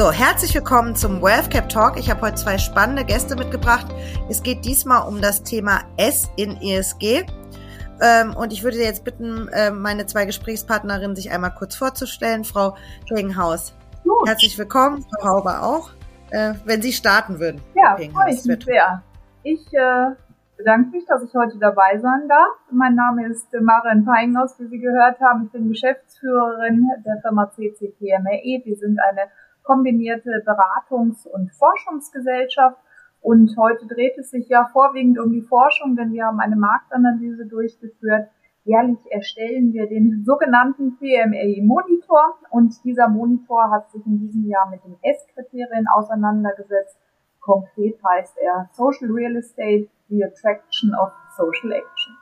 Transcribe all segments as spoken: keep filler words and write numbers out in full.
So, herzlich willkommen zum WealthCap Talk. Ich habe heute zwei spannende Gäste mitgebracht. Es geht diesmal um das Thema S in E S G. Ähm, und ich würde jetzt bitten, äh, meine zwei Gesprächspartnerinnen sich einmal kurz vorzustellen. Frau Gegenhaus, herzlich willkommen. Frau Hauber auch, äh, wenn Sie starten würden. Ja, freue ich mich sehr. Ich äh, bedanke mich, dass ich heute dabei sein darf. Mein Name ist äh, Maren Peinghaus, wie Sie gehört haben. Ich bin Geschäftsführerin der Firma C C P M R E. Wir sind eine kombinierte Beratungs- und Forschungsgesellschaft. Und heute dreht es sich ja vorwiegend um die Forschung, denn wir haben eine Marktanalyse durchgeführt. Jährlich erstellen wir den sogenannten P M R E-Monitor. Und dieser Monitor hat sich in diesem Jahr mit den S-Kriterien auseinandergesetzt. Konkret heißt er Social Real Estate, the Attraction of Social Actions.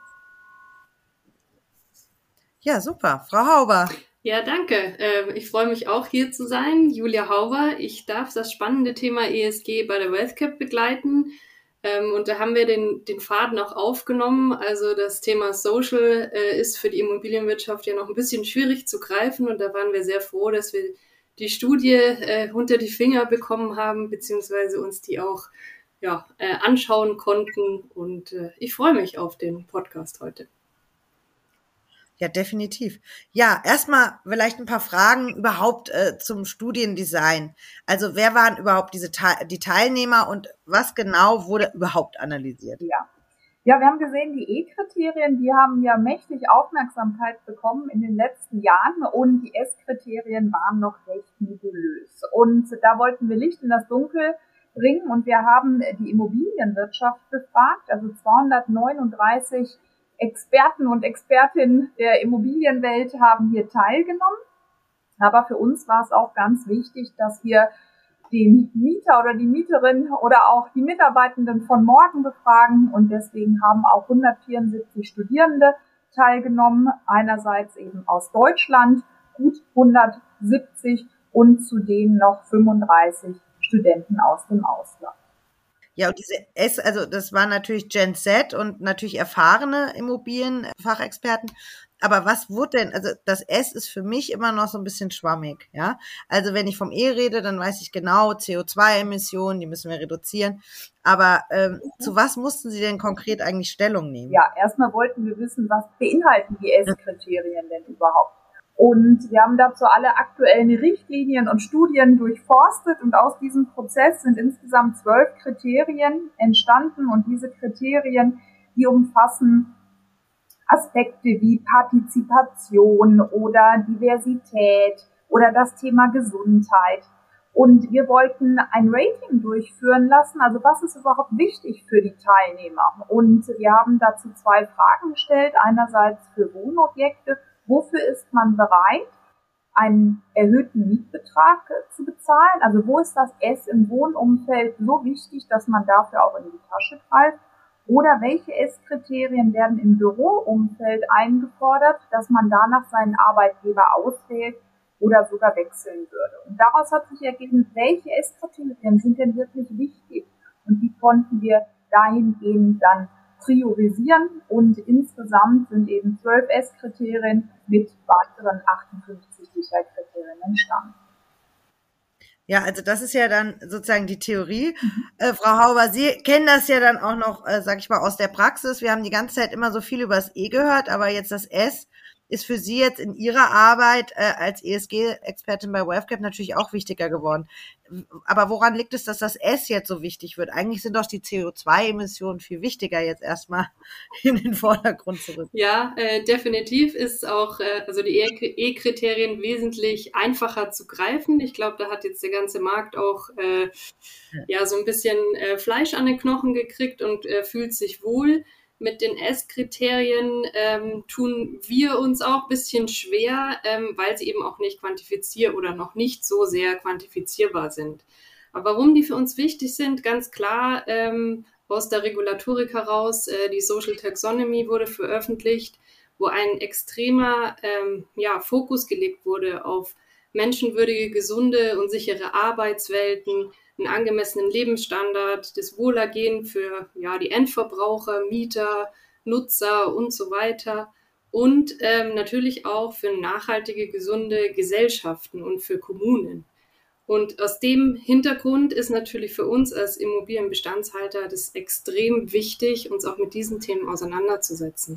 Ja, super. Frau Hauber. Ja, danke. Ich freue mich auch, hier zu sein. Julia Hauber. Ich darf das spannende Thema E S G bei der WealthCap begleiten. Und da haben wir den, den Faden auch aufgenommen. Also das Thema Social ist für die Immobilienwirtschaft ja noch ein bisschen schwierig zu greifen. Und da waren wir sehr froh, dass wir die Studie unter die Finger bekommen haben, beziehungsweise uns die auch ja, anschauen konnten. Und ich freue mich auf den Podcast heute. Ja, definitiv. Ja, erstmal vielleicht ein paar Fragen überhaupt äh, zum Studiendesign. Also wer waren überhaupt diese Te- die Teilnehmer und was genau wurde überhaupt analysiert? Ja. Ja, wir haben gesehen, die E-Kriterien, die haben ja mächtig Aufmerksamkeit bekommen in den letzten Jahren und die S-Kriterien waren noch recht nebulös. Und da wollten wir Licht in das Dunkel bringen und wir haben die Immobilienwirtschaft befragt, also zweihundertneununddreißig Experten und Expertinnen der Immobilienwelt haben hier teilgenommen. Aber für uns war es auch ganz wichtig, dass wir den Mieter oder die Mieterin oder auch die Mitarbeitenden von morgen befragen. Und deswegen haben auch hundertvierundsiebzig Studierende teilgenommen. Einerseits eben aus Deutschland, gut hundertsiebzig und zudem noch fünfunddreißig Studenten aus dem Ausland. Ja, und diese S, also das waren natürlich Gen Z und natürlich erfahrene Immobilienfachexperten. Aber was wurde denn, also das S ist für mich immer noch so ein bisschen schwammig, ja. Also wenn ich vom E rede, dann weiß ich genau, C O zwei Emissionen, die müssen wir reduzieren. Aber ähm, mhm. zu was mussten Sie denn konkret eigentlich Stellung nehmen? Ja, erstmal wollten wir wissen, was beinhalten die S-Kriterien denn überhaupt? Und wir haben dazu alle aktuellen Richtlinien und Studien durchforstet und aus diesem Prozess sind insgesamt zwölf Kriterien entstanden und diese Kriterien, die umfassen Aspekte wie Partizipation oder Diversität oder das Thema Gesundheit. Und wir wollten ein Rating durchführen lassen, also was ist überhaupt wichtig für die Teilnehmer? Und wir haben dazu zwei Fragen gestellt, einerseits für Wohnobjekte. Wofür ist man bereit, einen erhöhten Mietbetrag zu bezahlen? Also wo ist das S im Wohnumfeld so wichtig, dass man dafür auch in die Tasche greift? Oder welche S-Kriterien werden im Büroumfeld eingefordert, dass man danach seinen Arbeitgeber auswählt oder sogar wechseln würde? Und daraus hat sich ergeben, welche S-Kriterien sind denn wirklich wichtig? Und die konnten wir dahingehend dann priorisieren und insgesamt sind eben zwölf S-Kriterien mit weiteren achtundfünfzig Sicherheitskriterien entstanden. Ja, also das ist ja dann sozusagen die Theorie. Mhm. Äh, Frau Hauber, Sie kennen das ja dann auch noch, äh, sag ich mal, aus der Praxis. Wir haben die ganze Zeit immer so viel über das E gehört, aber jetzt das S ist für Sie jetzt in Ihrer Arbeit äh, als E S G-Expertin bei WealthCap natürlich auch wichtiger geworden. Aber woran liegt es, dass das S jetzt so wichtig wird? Eigentlich sind doch die C O zwei Emissionen viel wichtiger, jetzt erstmal in den Vordergrund zu rücken. Ja, äh, definitiv ist auch äh, also die E-Kriterien wesentlich einfacher zu greifen. Ich glaube, da hat jetzt der ganze Markt auch äh, ja so ein bisschen äh, Fleisch an den Knochen gekriegt und äh, fühlt sich wohl. Mit den S-Kriterien ähm, tun wir uns auch ein bisschen schwer, ähm, weil sie eben auch nicht quantifizierbar oder noch nicht so sehr quantifizierbar sind. Aber warum die für uns wichtig sind, ganz klar ähm, aus der Regulatorik heraus, äh, die Social Taxonomy wurde veröffentlicht, wo ein extremer ähm, ja, Fokus gelegt wurde auf menschenwürdige, gesunde und sichere Arbeitswelten, einen angemessenen Lebensstandard, das Wohlergehen für ja, die Endverbraucher, Mieter, Nutzer und so weiter und ähm, natürlich auch für nachhaltige, gesunde Gesellschaften und für Kommunen. Und aus dem Hintergrund ist natürlich für uns als Immobilienbestandshalter das extrem wichtig, uns auch mit diesen Themen auseinanderzusetzen.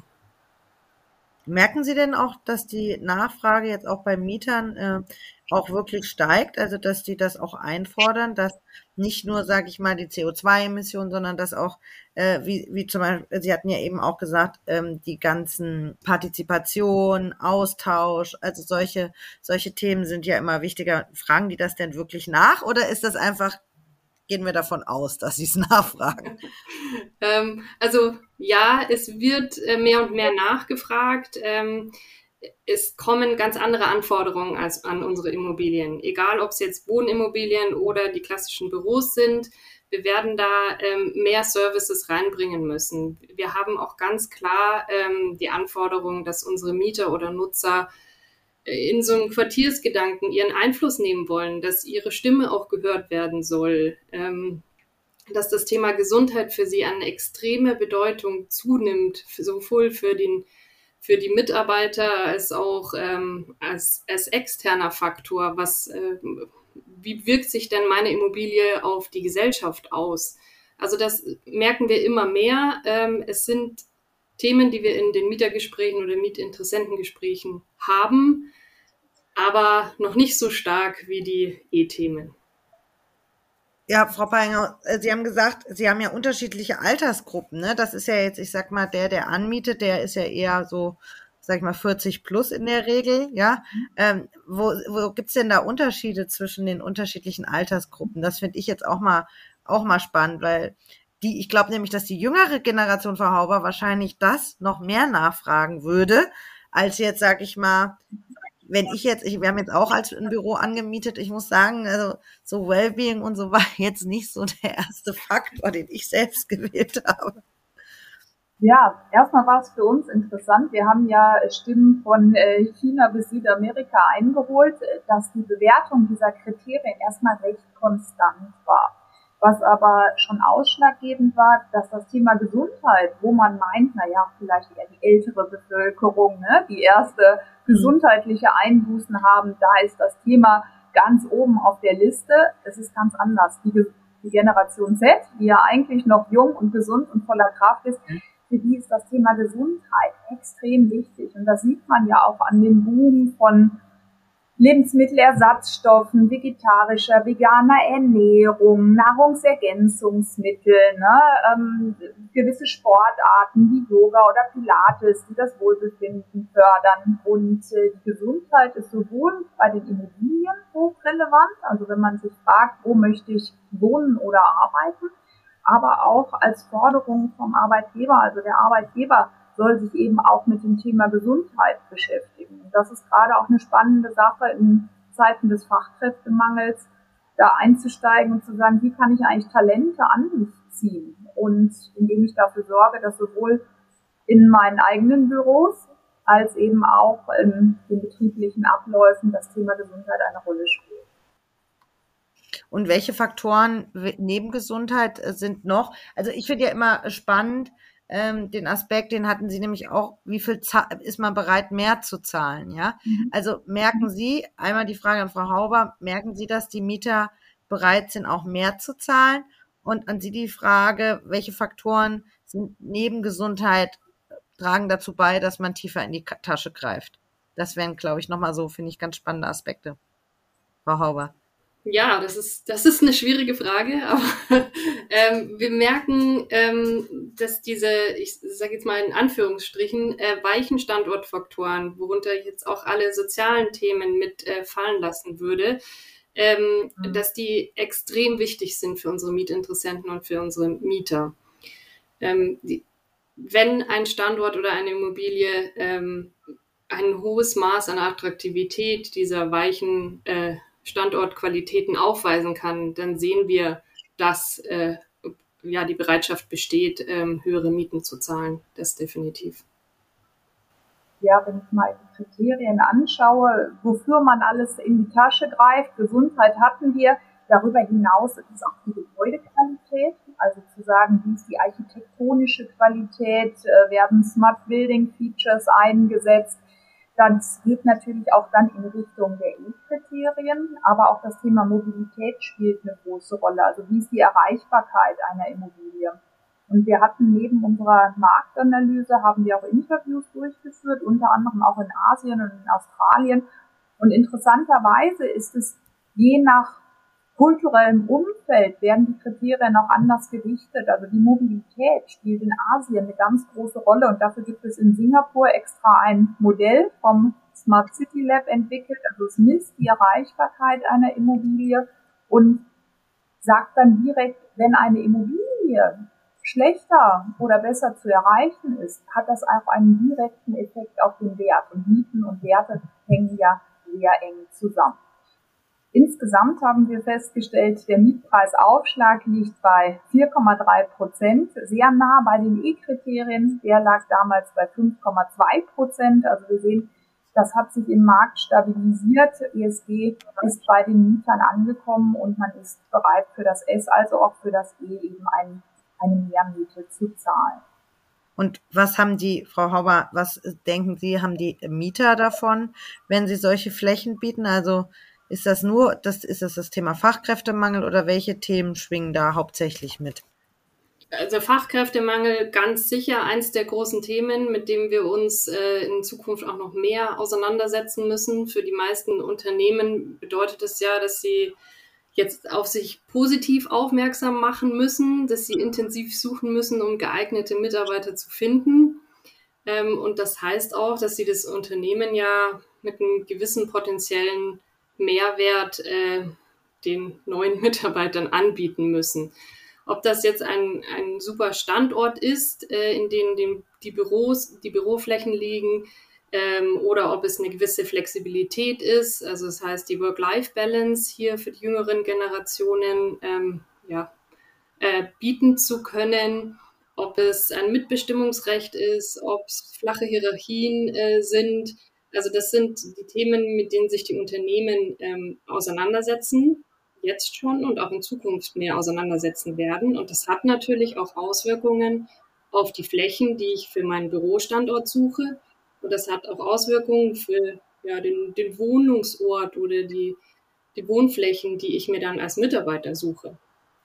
Merken Sie denn auch, dass die Nachfrage jetzt auch bei Mietern äh, auch wirklich steigt? Also, dass die das auch einfordern, dass nicht nur, sage ich mal, die C O zwei Emissionen, sondern dass auch, äh, wie, wie zum Beispiel, Sie hatten ja eben auch gesagt, ähm, die ganzen Partizipation, Austausch, also solche, solche Themen sind ja immer wichtiger. Fragen die das denn wirklich nach oder ist das einfach, gehen wir davon aus, dass sie es nachfragen? ähm, also ja, es wird äh, mehr und mehr nachgefragt. Ähm, es kommen ganz andere Anforderungen als an unsere Immobilien. Egal, ob es jetzt Wohnimmobilien oder die klassischen Büros sind, wir werden da ähm, mehr Services reinbringen müssen. Wir haben auch ganz klar ähm, die Anforderung, dass unsere Mieter oder Nutzer in so einem Quartiersgedanken ihren Einfluss nehmen wollen, dass ihre Stimme auch gehört werden soll, ähm, dass das Thema Gesundheit für sie eine extreme Bedeutung zunimmt, sowohl für den für die Mitarbeiter als auch ähm, als, als externer Faktor. Was, äh, wie wirkt sich denn meine Immobilie auf die Gesellschaft aus? Also das merken wir immer mehr. Ähm, es sind Themen, die wir in den Mietergesprächen oder Mietinteressentengesprächen haben, aber noch nicht so stark wie die E-Themen. Ja, Frau Peinger, Sie haben gesagt, Sie haben ja unterschiedliche Altersgruppen, ne? Das ist ja jetzt, ich sag mal, der, der anmietet, der ist ja eher so, sag ich mal, vierzig plus in der Regel, ja. Ähm, wo, wo gibt's denn da Unterschiede zwischen den unterschiedlichen Altersgruppen? Das finde ich jetzt auch mal, auch mal spannend, weil die, ich glaube nämlich, dass die jüngere Generation Frau Hauber wahrscheinlich das noch mehr nachfragen würde, als jetzt, sag ich mal, wenn ich jetzt, ich, wir haben jetzt auch als ein Büro angemietet, ich muss sagen, also so Wellbeing und so war jetzt nicht so der erste Faktor, den ich selbst gewählt habe. Ja, erstmal war es für uns interessant. Wir haben ja Stimmen von China bis Südamerika eingeholt, dass die Bewertung dieser Kriterien erstmal recht konstant war. Was aber schon ausschlaggebend war, dass das Thema Gesundheit, wo man meint, na ja, vielleicht eher die ältere Bevölkerung, ne, die erste gesundheitliche Einbußen haben, da ist das Thema ganz oben auf der Liste. Es ist ganz anders. Die, die Generation Z, die ja eigentlich noch jung und gesund und voller Kraft ist, für die ist das Thema Gesundheit extrem wichtig. Und das sieht man ja auch an dem Boom von Lebensmittelersatzstoffen, vegetarischer, veganer Ernährung, Nahrungsergänzungsmittel, ne, ähm, gewisse Sportarten wie Yoga oder Pilates, die das Wohlbefinden fördern. Und äh, die Gesundheit ist sowohl bei den Immobilien hochrelevant, also wenn man sich fragt, wo möchte ich wohnen oder arbeiten, aber auch als Forderung vom Arbeitgeber, also der Arbeitgeber soll sich eben auch mit dem Thema Gesundheit beschäftigen. Und das ist gerade auch eine spannende Sache in Zeiten des Fachkräftemangels, da einzusteigen und zu sagen, wie kann ich eigentlich Talente an mich ziehen? Und indem ich dafür sorge, dass sowohl in meinen eigenen Büros als eben auch in den betrieblichen Abläufen das Thema Gesundheit eine Rolle spielt. Und welche Faktoren neben Gesundheit sind noch? Also ich finde ja immer spannend, ähm, den Aspekt, den hatten Sie nämlich auch, wie viel ist man bereit, mehr zu zahlen, ja? Mhm. Also merken Sie, einmal die Frage an Frau Hauber, merken Sie, dass die Mieter bereit sind, auch mehr zu zahlen? Und an Sie die Frage, welche Faktoren sind neben Gesundheit, tragen dazu bei, dass man tiefer in die Tasche greift? Das wären, glaube ich, nochmal so, finde ich, ganz spannende Aspekte. Frau Hauber. Ja, das ist, das ist eine schwierige Frage, aber ähm, wir merken, ähm, dass diese, ich sage jetzt mal in Anführungsstrichen, äh, weichen Standortfaktoren, worunter ich jetzt auch alle sozialen Themen mit äh, fallen lassen würde, ähm, mhm. dass die extrem wichtig sind für unsere Mietinteressenten und für unsere Mieter. Ähm, die, wenn ein Standort oder eine Immobilie ähm, ein hohes Maß an Attraktivität dieser weichen äh, Standortqualitäten aufweisen kann, dann sehen wir, dass äh, ja die Bereitschaft besteht, ähm, höhere Mieten zu zahlen. Das definitiv. Ja, wenn ich mal die Kriterien anschaue, wofür man alles in die Tasche greift, Gesundheit hatten wir, darüber hinaus ist es auch die Gebäudequalität, also zu sagen, wie ist die architektonische Qualität, äh, werden Smart Building Features eingesetzt, Das geht natürlich auch dann in Richtung der E-Kriterien, aber auch das Thema Mobilität spielt eine große Rolle. Also wie ist die Erreichbarkeit einer Immobilie? Und wir hatten neben unserer Marktanalyse, haben wir auch Interviews durchgeführt, unter anderem auch in Asien und in Australien. Und interessanterweise ist es je nach kulturellem Umfeld werden die Kriterien auch anders gewichtet. Also die Mobilität spielt in Asien eine ganz große Rolle und dafür gibt es in Singapur extra ein Modell vom Smart City Lab entwickelt. Also es misst die Erreichbarkeit einer Immobilie und sagt dann direkt, wenn eine Immobilie schlechter oder besser zu erreichen ist, hat das auch einen direkten Effekt auf den Wert. Und Mieten und Werte hängen ja sehr eng zusammen. Insgesamt haben wir festgestellt, der Mietpreisaufschlag liegt bei vier Komma drei Prozent, sehr nah bei den E-Kriterien. Der lag damals bei fünf Komma zwei Prozent. Also wir sehen, das hat sich im Markt stabilisiert. E S G ist bei den Mietern angekommen und man ist bereit für das S, also auch für das E eben ein, eine Mehrmiete zu zahlen. Und was haben die, Frau Hauber, was denken Sie, haben die Mieter davon, wenn sie solche Flächen bieten? Also ist das nur, das, ist das das Thema Fachkräftemangel oder welche Themen schwingen da hauptsächlich mit? Also Fachkräftemangel ganz sicher eins der großen Themen, mit dem wir uns äh, in Zukunft auch noch mehr auseinandersetzen müssen. Für die meisten Unternehmen bedeutet es ja, dass sie jetzt auf sich positiv aufmerksam machen müssen, dass sie intensiv suchen müssen, um geeignete Mitarbeiter zu finden. Ähm, und das heißt auch, dass sie das Unternehmen ja mit einem gewissen potenziellen Mehrwert äh, den neuen Mitarbeitern anbieten müssen. Ob das jetzt ein, ein super Standort ist, äh, in dem den, die Büros, die Büroflächen liegen, ähm, oder ob es eine gewisse Flexibilität ist, also das heißt die Work-Life-Balance hier für die jüngeren Generationen ähm, ja, äh, bieten zu können, ob es ein Mitbestimmungsrecht ist, ob es flache Hierarchien äh, sind. Also das sind die Themen, mit denen sich die Unternehmen ähm, auseinandersetzen, jetzt schon und auch in Zukunft mehr auseinandersetzen werden. Und das hat natürlich auch Auswirkungen auf die Flächen, die ich für meinen Bürostandort suche. Und das hat auch Auswirkungen für ja, den, den Wohnungsort oder die, die Wohnflächen, die ich mir dann als Mitarbeiter suche.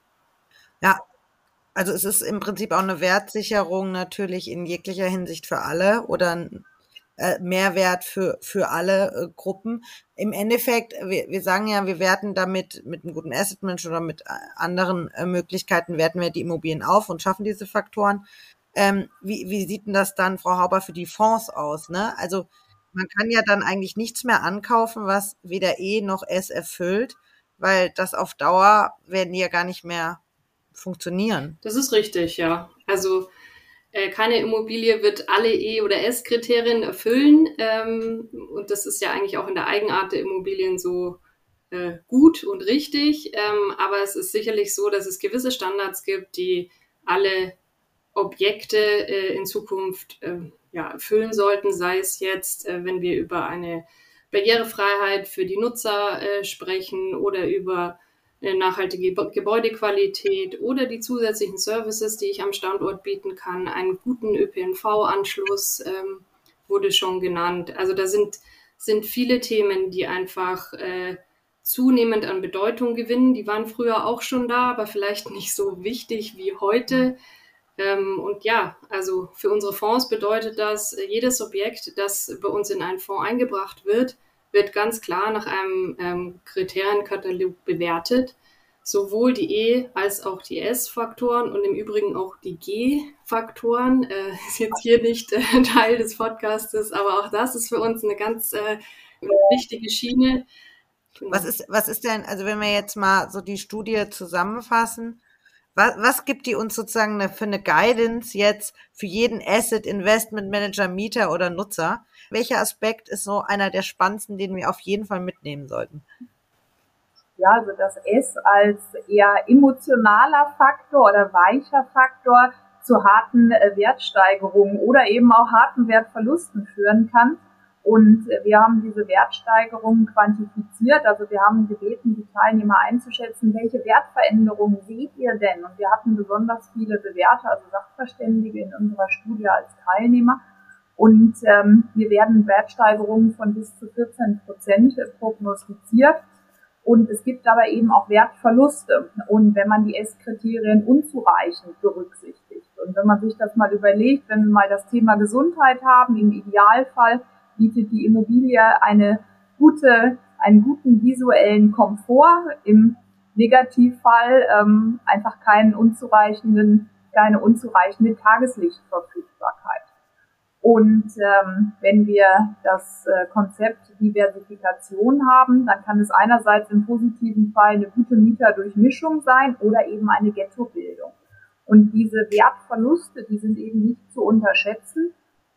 Ja, also es ist im Prinzip auch eine Wertsicherung natürlich in jeglicher Hinsicht für alle oder ein äh, Mehrwert für für alle äh, Gruppen. Im Endeffekt, wir, wir sagen ja, wir werten damit mit einem guten Asset Management oder mit äh, anderen äh, Möglichkeiten, werten wir die Immobilien auf und schaffen diese Faktoren. Ähm, wie, wie sieht denn das dann, Frau Hauber, für die Fonds aus? Ne? Also man kann ja dann eigentlich nichts mehr ankaufen, was weder E noch S erfüllt, weil das auf Dauer werden die ja gar nicht mehr funktionieren. Das ist richtig, ja. Also äh, keine Immobilie wird alle E- oder S-Kriterien erfüllen. Ähm, und das ist ja eigentlich auch in der Eigenart der Immobilien so äh, gut und richtig. Ähm, aber es ist sicherlich so, dass es gewisse Standards gibt, die alle Objekte äh, in Zukunft äh, ja, erfüllen sollten, sei es jetzt, äh, wenn wir über eine Barrierefreiheit für die Nutzer äh, sprechen oder über eine nachhaltige Gebäudequalität oder die zusätzlichen Services, die ich am Standort bieten kann. Einen guten Ö P N V-Anschluss ähm, wurde schon genannt. Also da sind, sind viele Themen, die einfach äh, zunehmend an Bedeutung gewinnen. Die waren früher auch schon da, aber vielleicht nicht so wichtig wie heute. Ähm, und ja, also für unsere Fonds bedeutet das, jedes Objekt, das bei uns in einen Fonds eingebracht wird, wird ganz klar nach einem ähm, Kriterienkatalog bewertet. Sowohl die E- als auch die S-Faktoren und im Übrigen auch die G-Faktoren. Äh, ist jetzt hier nicht äh, Teil des Podcastes, aber auch das ist für uns eine ganz äh, wichtige Schiene. Genau. Was ist, was ist denn, also wenn wir jetzt mal so die Studie zusammenfassen, was, was gibt die uns sozusagen eine, für eine Guidance jetzt für jeden Asset, Investment Manager, Mieter oder Nutzer? Welcher Aspekt ist so einer der spannendsten, den wir auf jeden Fall mitnehmen sollten? Ja, also das S als eher emotionaler Faktor oder weicher Faktor zu harten Wertsteigerungen oder eben auch harten Wertverlusten führen kann. Und wir haben diese Wertsteigerungen quantifiziert. Also wir haben gebeten, die Teilnehmer einzuschätzen, welche Wertveränderungen seht ihr denn? Und wir hatten besonders viele Bewerter, also Sachverständige in unserer Studie als Teilnehmer. Und ähm, hier werden Wertsteigerungen von bis zu vierzehn Prozent prognostiziert. Und es gibt aber eben auch Wertverluste. Und wenn man die S-Kriterien unzureichend berücksichtigt und wenn man sich das mal überlegt, wenn wir mal das Thema Gesundheit haben, im Idealfall bietet die Immobilie eine gute, einen guten visuellen Komfort, im Negativfall ähm, einfach keinen unzureichenden, keine unzureichende Tageslichtverfügbarkeit. Und ähm, wenn wir das äh, Konzept Diversifikation haben, dann kann es einerseits im positiven Fall eine gute Mieterdurchmischung sein oder eben eine Ghettobildung. Und diese Wertverluste, die sind eben nicht zu unterschätzen.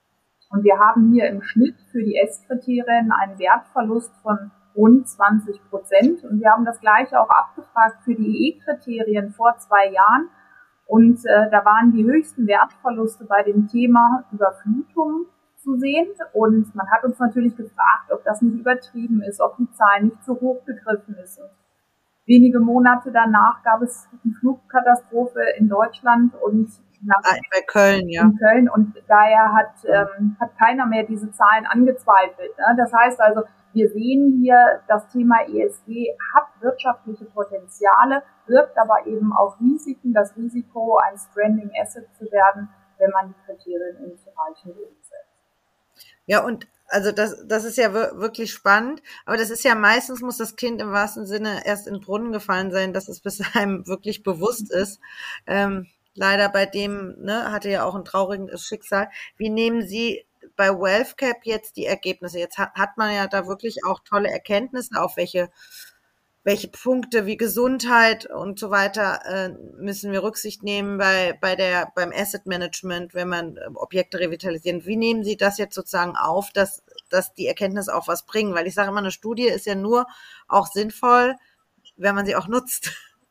Und wir haben hier im Schnitt für die S-Kriterien einen Wertverlust von rund zwanzig Prozent. Und wir haben das Gleiche auch abgefragt für die E E-Kriterien vor zwei Jahren. Und äh, da waren die höchsten Wertverluste bei dem Thema Überflutung zu sehen. Und man hat uns natürlich gefragt, ob das nicht übertrieben ist, ob die Zahl nicht zu hoch gegriffen ist. Und wenige Monate danach gab es die Flugkatastrophe in Deutschland und nach bei Köln, ja. in Köln. Und daher hat, ähm, hat keiner mehr diese Zahlen angezweifelt. Ne? Das heißt also, wir sehen hier, das Thema E S G hat wirtschaftliche Potenziale, birgt aber eben auch Risiken, das Risiko, ein Stranding Asset zu werden, wenn man die Kriterien unzureichend umsetzt. Ja, und also das, das ist ja wirklich spannend, aber das ist ja meistens, muss das Kind im wahrsten Sinne erst in den Brunnen gefallen sein, dass es bis einem wirklich bewusst ist. Ähm, leider bei dem, ne, hatte ja auch ein trauriges Schicksal. Wie nehmen Sie bei WealthCap jetzt die Ergebnisse? Jetzt hat, hat man ja da wirklich auch tolle Erkenntnisse, auf welche welche Punkte wie Gesundheit und so weiter äh, müssen wir Rücksicht nehmen bei bei der beim Asset Management, wenn man äh, Objekte revitalisieren. Wie nehmen Sie das jetzt sozusagen auf, dass dass die Erkenntnisse auch was bringen? Weil ich sage immer, eine Studie ist ja nur auch sinnvoll, wenn man sie auch nutzt.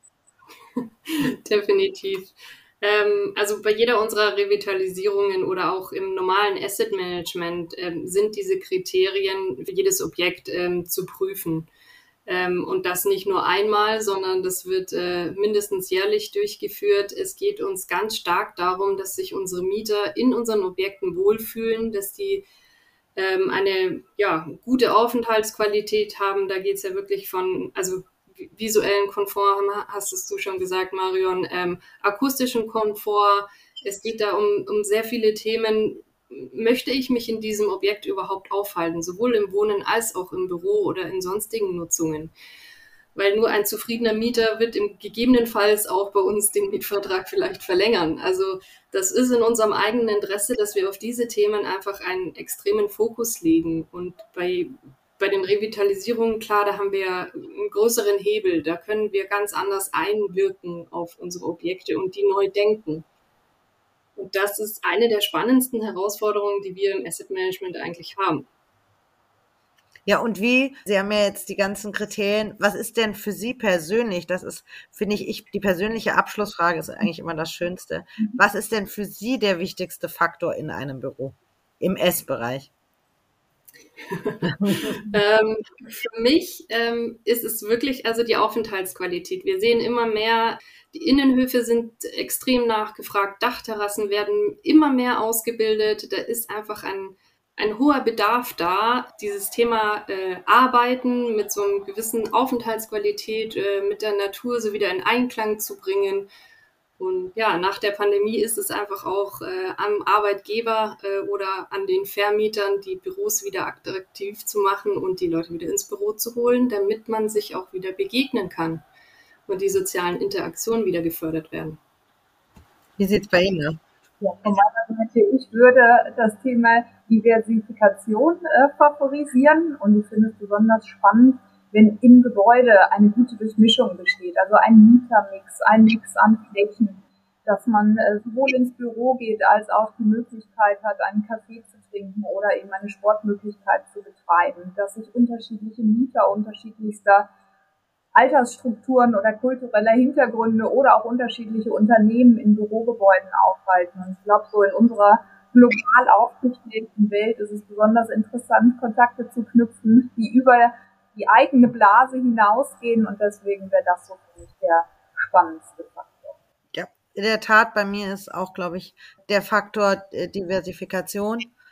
Definitiv. Ähm, also bei jeder unserer Revitalisierungen oder auch im normalen Asset Management ähm, sind diese Kriterien für jedes Objekt ähm, zu prüfen. Ähm, und das nicht nur einmal, sondern das wird äh, mindestens jährlich durchgeführt. Es geht uns ganz stark darum, dass sich unsere Mieter in unseren Objekten wohlfühlen, dass die ähm, eine ja, gute Aufenthaltsqualität haben. Da geht es ja wirklich von, also visuellen Komfort, hast es du schon gesagt, Marion, ähm, akustischen Komfort. Es geht da um, um sehr viele Themen. Möchte ich mich in diesem Objekt überhaupt aufhalten, sowohl im Wohnen als auch im Büro oder in sonstigen Nutzungen? Weil nur ein zufriedener Mieter wird im gegebenenfalls auch bei uns den Mietvertrag vielleicht verlängern. Also das ist in unserem eigenen Interesse, dass wir auf diese Themen einfach einen extremen Fokus legen. Und bei, bei den Revitalisierungen, klar, da haben wir einen größeren Hebel. Da können wir ganz anders einwirken auf unsere Objekte und die neu denken. Und das ist eine der spannendsten Herausforderungen, die wir im Asset Management eigentlich haben. Ja, und wie, Sie haben ja jetzt die ganzen Kriterien, was ist denn für Sie persönlich, das ist, finde ich, ich, die persönliche Abschlussfrage ist eigentlich immer das Schönste. Was ist denn für Sie der wichtigste Faktor in einem Büro, im S-Bereich? ähm, für mich ähm, ist es wirklich also die Aufenthaltsqualität. Wir sehen immer mehr, die Innenhöfe sind extrem nachgefragt, Dachterrassen werden immer mehr ausgebildet, da ist einfach ein, ein hoher Bedarf da, dieses Thema äh, Arbeiten mit so einer gewissen Aufenthaltsqualität äh, mit der Natur so wieder in Einklang zu bringen. Und ja, nach der Pandemie ist es einfach auch äh, am Arbeitgeber äh, oder an den Vermietern, die Büros wieder attraktiv zu machen und die Leute wieder ins Büro zu holen, damit man sich auch wieder begegnen kann und die sozialen Interaktionen wieder gefördert werden. Wie sieht es bei Ihnen aus? Ja, von meiner Seite, ich würde das Thema Diversifikation äh, favorisieren und ich finde es besonders spannend, wenn im Gebäude eine gute Durchmischung besteht, also ein Mietermix, ein Mix an Flächen, dass man äh, sowohl ins Büro geht, als auch die Möglichkeit hat, einen Kaffee zu trinken oder eben eine Sportmöglichkeit zu betreiben, dass sich unterschiedliche Mieter unterschiedlichster Altersstrukturen oder kultureller Hintergründe oder auch unterschiedliche Unternehmen in Bürogebäuden aufhalten. Und ich glaube, so in unserer global aufgestellten Welt ist es besonders interessant, Kontakte zu knüpfen, die über die eigene Blase hinausgehen und deswegen wäre das so für mich der spannendste Faktor. Ja, in der Tat, bei mir ist auch, glaube ich, der Faktor äh, Diversifikation.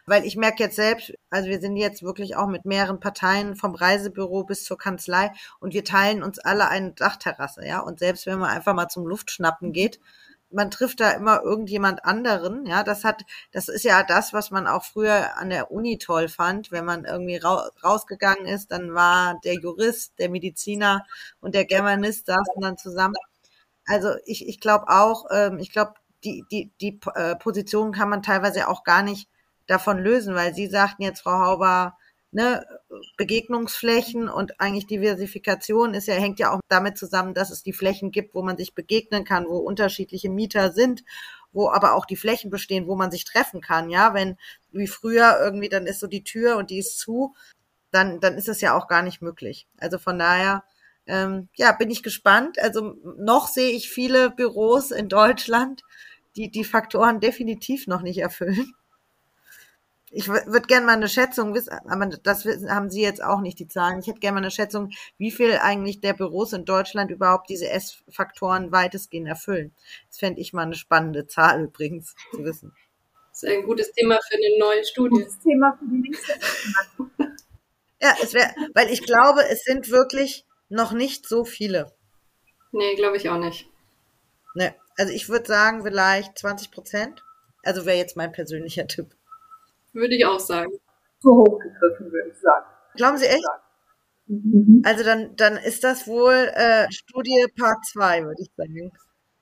Weil ich merke jetzt selbst, also wir sind jetzt wirklich auch mit mehreren Parteien vom Reisebüro bis zur Kanzlei und wir teilen uns alle eine Dachterrasse, ja. Und selbst wenn man einfach mal zum Luftschnappen geht, man trifft da immer irgendjemand anderen, ja. Das hat, das ist ja das, was man auch früher an der Uni toll fand, wenn man irgendwie ra- rausgegangen ist, dann war der Jurist, der Mediziner und der Germanist saßen dann zusammen. Also ich, ich glaube auch, ähm, ich glaube, die, die, die äh, Position kann man teilweise auch gar nicht davon lösen, weil Sie sagten jetzt, Frau Hauber, ne, Begegnungsflächen und eigentlich Diversifikation ist ja, hängt ja auch damit zusammen, dass es die Flächen gibt, wo man sich begegnen kann, wo unterschiedliche Mieter sind, wo aber auch die Flächen bestehen, wo man sich treffen kann, ja, wenn, wie früher irgendwie, dann ist so die Tür und die ist zu, dann, dann ist es ja auch gar nicht möglich. Also von daher, ähm, ja, bin ich gespannt. Also noch sehe ich viele Büros in Deutschland, die die Faktoren definitiv noch nicht erfüllen. Ich würde gerne mal eine Schätzung wissen, aber das haben Sie jetzt auch nicht, die Zahlen. Ich hätte gerne mal eine Schätzung, wie viel eigentlich der Büros in Deutschland überhaupt diese S-Faktoren weitestgehend erfüllen. Das fände ich mal eine spannende Zahl übrigens zu wissen. Das ist ein gutes Thema für eine neue Studie. Gutes Thema für die nächste. Ja, es wäre, weil ich glaube, es sind wirklich noch nicht so viele. Nee, glaube ich auch nicht. Ne, also ich würde sagen, vielleicht zwanzig Prozent. Also wäre jetzt mein persönlicher Tipp. Würde ich auch sagen. Zu hoch gegriffen, würde ich sagen. Glauben Sie echt? Mhm. Also dann, dann ist das wohl äh, Studie Part zwei, würde ich sagen.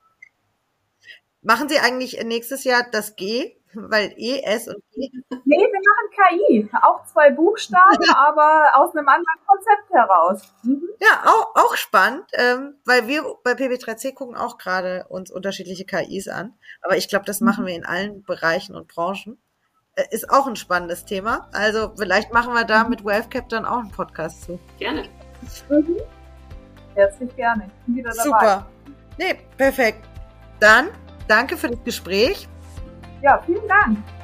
Machen Sie eigentlich nächstes Jahr das G? Weil E, S und G. Nee, wir machen K I. Auch zwei Buchstaben, aber aus einem anderen Konzept heraus. Mhm. Ja, auch, auch spannend, ähm, weil wir bei P B drei C gucken auch gerade uns unterschiedliche K Is an. Aber ich glaube, das machen wir in allen Bereichen und Branchen. Ist auch ein spannendes Thema. Also vielleicht machen wir da mit WealthCap dann auch einen Podcast zu. Gerne. Mhm. Herzlich gerne. Ich bin wieder dabei. Super. Nee, perfekt. Dann danke für das Gespräch. Ja, vielen Dank.